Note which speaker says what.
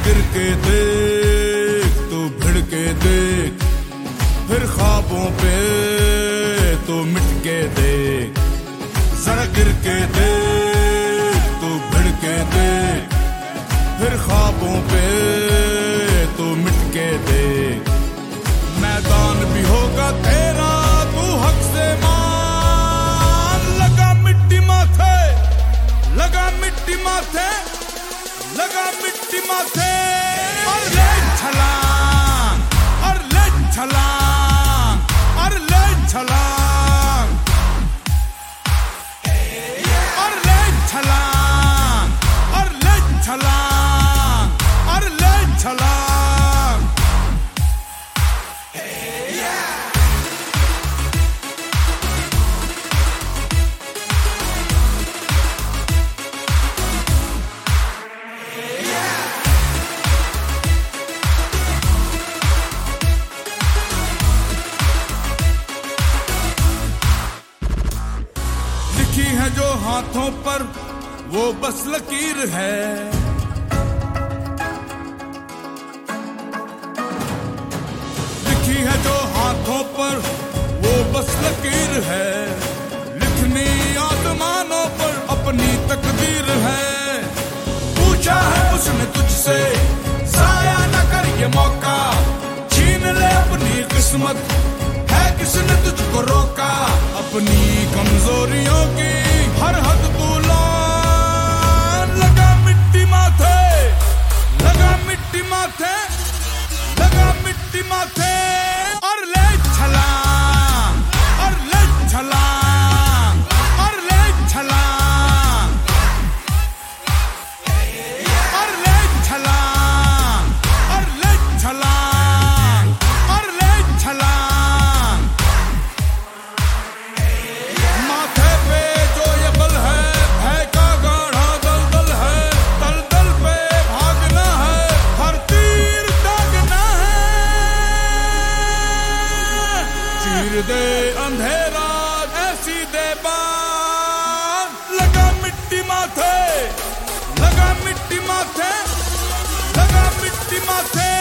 Speaker 1: गिर के देख तू भिड़ के देख, फिर ख्वाबों पे तू मिट के देख। जरा गिर के देख तू भिड़ के देख, फिर ख्वाबों पे तू मिट के देख। मैदान भी होगा तेरा तू हक से मान, लगा मिट्टी माथे, लगा मिट्टी माथे, लगा मिट्टी माथे। और ले छलांग, और ले छलांग, और ले छलांग, और ले छलांग, और ले छलांग, और ले छलांग। लिखी है जो हाथों पर वो बस लकीर है, लिखी है जो हाथों पर वो बस लकीर है। लिखनी आसमानों पर अपनी तकदीर है। पूछा है उसने तुझसे जाया न कर ये मौका, छीन ले अपनी किस्मत, है किसने तुझको रोका। अपनी कमजोरियों की हर हद तू लान, लगा मिट्टी माथे, लगा मिट्टी माथे, लगा मिट्टी माथे। और ले छलांग, और ले छलांग, और ले छलांग, और ले छलांग, और ले छलांग, और ले छलांग। माथे पे जो ये बल है, भय का गाढ़ा दलदल है, दलदल पे भागना है, हर तीर दागना है। चीर दे अंधेरा ऐसी दे बान, लगा मिट्टी माथे, लगा मिट्टी माथे, लगा मिट्टी माथे।